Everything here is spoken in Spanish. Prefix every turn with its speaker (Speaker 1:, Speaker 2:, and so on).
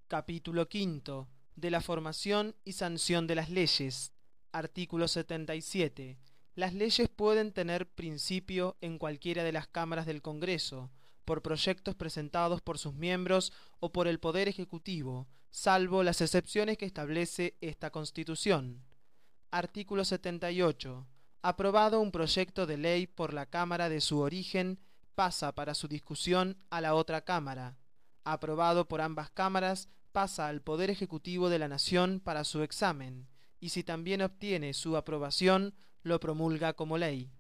Speaker 1: Capítulo quinto. De la formación y sanción de las leyes. Artículo 77. Las leyes pueden tener principio en cualquiera de las cámaras del Congreso, por proyectos presentados por sus miembros o por el Poder Ejecutivo, salvo las excepciones que establece esta Constitución. Artículo 78. Aprobado un proyecto de ley por la Cámara de su origen, pasa para su discusión a la otra Cámara. Aprobado por ambas cámaras, pasa al Poder Ejecutivo de la Nación para su examen, y si también obtiene su aprobación, lo promulga como ley.